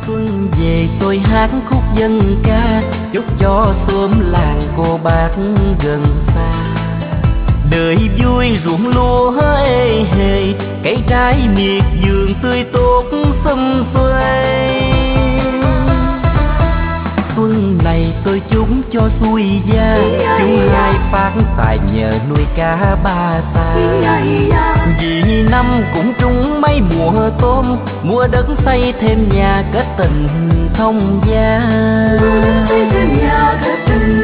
Xuân về tôi hát khúc dân ca, chúc cho xóm làng cô bác gần xa. Đời vui ruộng lúa ê hề, cây trái miệt vườn tươi tốt xum xuê. Xuân này tôi chúc cho xuôi gia, chú hai phát tài nhờ nuôi cá ba sa. Vì năm cũng trúng mấy mùa tôm, mua đất xây thêm nhà kết tình thông gia.